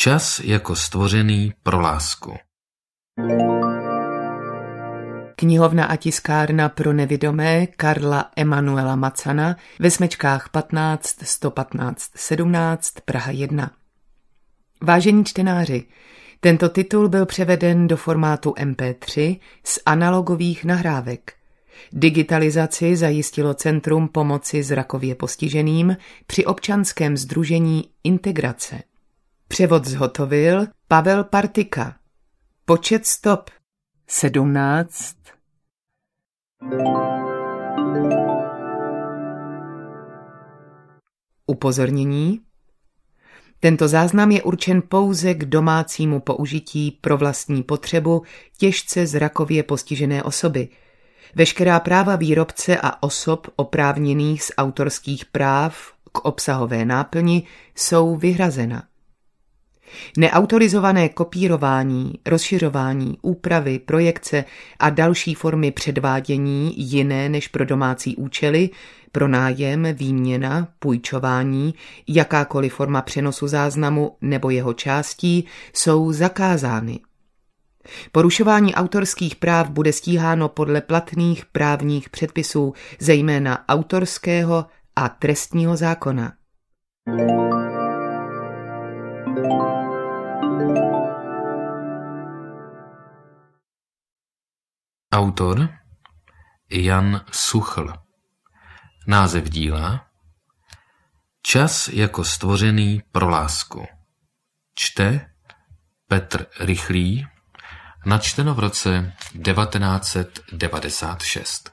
Čas jako stvořený pro lásku. Knihovna a tiskárna pro nevidomé Karla Emanuela Macana ve Smečkách 15 115 17 Praha 1. Vážení čtenáři, tento titul byl převeden do formátu MP3 z analogových nahrávek. Digitalizaci zajistilo Centrum pomoci zrakově postiženým při občanském sdružení Integrace. Převod zhotovil Pavel Partika. Počet stop 17. Upozornění. Tento záznam je určen pouze k domácímu použití pro vlastní potřebu těžce zrakově postižené osoby. Veškerá práva výrobce a osob oprávněných z autorských práv k obsahové náplni jsou vyhrazena. Neautorizované kopírování, rozšiřování, úpravy, projekce a další formy předvádění jiné než pro domácí účely, pronájem, výměna, půjčování, jakákoliv forma přenosu záznamu nebo jeho částí jsou zakázány. Porušování autorských práv bude stíháno podle platných právních předpisů, zejména autorského a trestního zákona. Autor Jan Suchl. Název díla Čas jako stvořený pro lásku. Čte Petr Rychlý. Načteno v roce 1996.